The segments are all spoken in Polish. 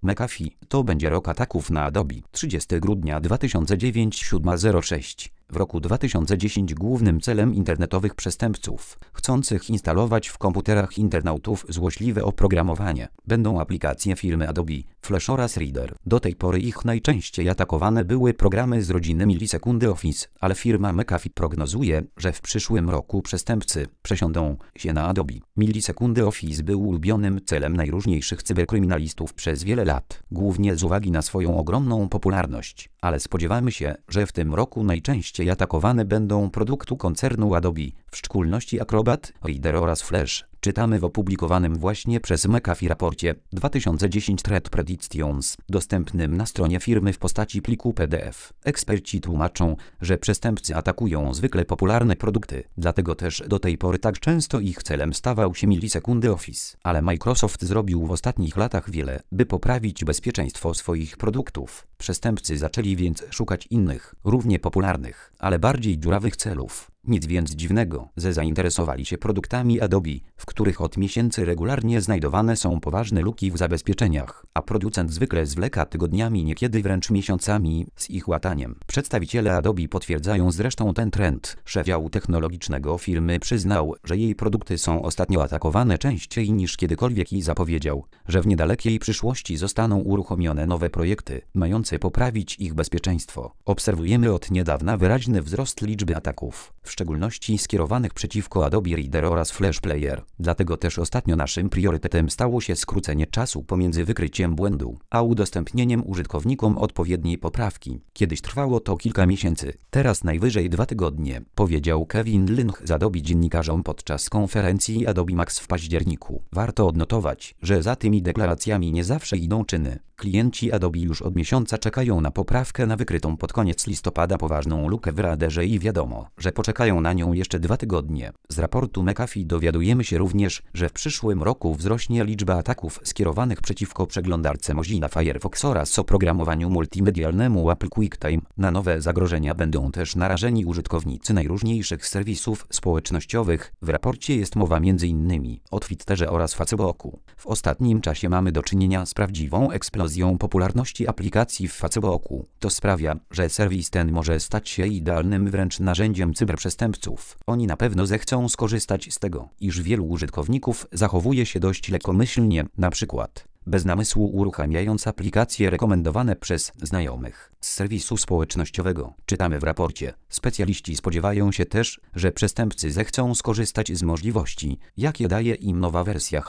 McAfee, to będzie rok ataków na Adobe. 30 grudnia 2009 7:06. W roku 2010 głównym celem internetowych przestępców, chcących instalować w komputerach internautów złośliwe oprogramowanie, będą aplikacje firmy Adobe, Flash oraz Reader. Do tej pory ich najczęściej atakowane były programy z rodziny Millisekundy Office, ale firma McAfee prognozuje, że w przyszłym roku przestępcy przesiądą się na Adobe. Millisekundy Office był ulubionym celem najróżniejszych cyberkryminalistów przez wiele lat, głównie z uwagi na swoją ogromną popularność, ale spodziewamy się, że w tym roku najczęściej atakowane będą produkty koncernu Adobe, w szczególności Acrobat, Reader oraz Flash. Czytamy w opublikowanym właśnie przez McAfee raporcie 2010 Threat Predictions, dostępnym na stronie firmy w postaci pliku PDF. Eksperci tłumaczą, że przestępcy atakują zwykle popularne produkty, dlatego też do tej pory tak często ich celem stawał się Millisekundy Office. Ale Microsoft zrobił w ostatnich latach wiele, by poprawić bezpieczeństwo swoich produktów. Przestępcy zaczęli więc szukać innych, równie popularnych, ale bardziej dziurawych celów. Nic więc dziwnego, że zainteresowali się produktami Adobe, w których od miesięcy regularnie znajdowane są poważne luki w zabezpieczeniach, a producent zwykle zwleka tygodniami, niekiedy wręcz miesiącami z ich łataniem. Przedstawiciele Adobe potwierdzają zresztą ten trend. Szef działu technologicznego firmy przyznał, że jej produkty są ostatnio atakowane częściej niż kiedykolwiek i zapowiedział, że w niedalekiej przyszłości zostaną uruchomione nowe projekty, mające poprawić ich bezpieczeństwo. Obserwujemy od niedawna wyraźny wzrost liczby ataków, w szczególności skierowanych przeciwko Adobe Reader oraz Flash Player. Dlatego też ostatnio naszym priorytetem stało się skrócenie czasu pomiędzy wykryciem błędu, a udostępnieniem użytkownikom odpowiedniej poprawki. Kiedyś trwało to kilka miesięcy, teraz najwyżej 2 tygodnie, powiedział Kevin Lynch z Adobe dziennikarzom podczas konferencji Adobe Max w październiku. Warto odnotować, że za tymi deklaracjami nie zawsze idą czyny. Klienci Adobe już od miesiąca czekają na poprawkę na wykrytą pod koniec listopada poważną lukę w raderze i wiadomo, że poczekają na nią jeszcze 2 tygodnie. Z raportu McAfee dowiadujemy się również, że w przyszłym roku wzrośnie liczba ataków skierowanych przeciwko przeglądarce Mozilla Firefox oraz oprogramowaniu multimedialnemu Apple QuickTime. Na nowe zagrożenia będą też narażeni użytkownicy najróżniejszych serwisów społecznościowych. W raporcie jest mowa m.in. o Twitterze oraz Facebooku. W ostatnim czasie mamy do czynienia z prawdziwą eksplozją popularności aplikacji w Facebooku. To sprawia, że serwis ten może stać się idealnym wręcz narzędziem cyberprzestępców. Oni na pewno zechcą skorzystać z tego, iż wielu użytkowników zachowuje się dość lekkomyślnie, na przykład bez namysłu uruchamiając aplikacje rekomendowane przez znajomych z serwisu społecznościowego. Czytamy w raporcie. Specjaliści spodziewają się też, że przestępcy zechcą skorzystać z możliwości, jakie daje im nowa wersja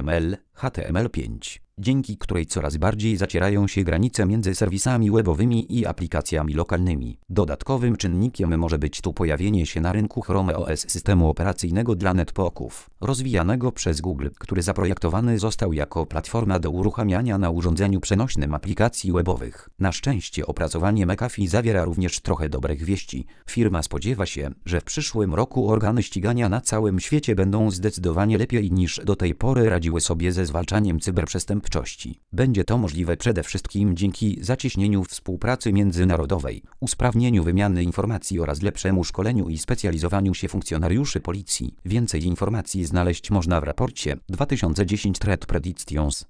HTML5, dzięki której coraz bardziej zacierają się granice między serwisami webowymi i aplikacjami lokalnymi. Dodatkowym czynnikiem może być tu pojawienie się na rynku Chrome OS systemu operacyjnego dla netbooków, rozwijanego przez Google, który zaprojektowany został jako platforma do uruchamiania na urządzeniu przenośnym aplikacji webowych. Na szczęście opracowanie McAfee zawiera również trochę dobrych wieści. Firma spodziewa się, że w przyszłym roku organy ścigania na całym świecie będą zdecydowanie lepiej niż do tej pory radziły sobie ze zwalczaniem cyberprzestępczości. Będzie to możliwe przede wszystkim dzięki zacieśnieniu współpracy międzynarodowej, usprawnieniu wymiany informacji oraz lepszemu szkoleniu i specjalizowaniu się funkcjonariuszy policji. Więcej informacji znaleźć można w raporcie 2010 Threat Predictions.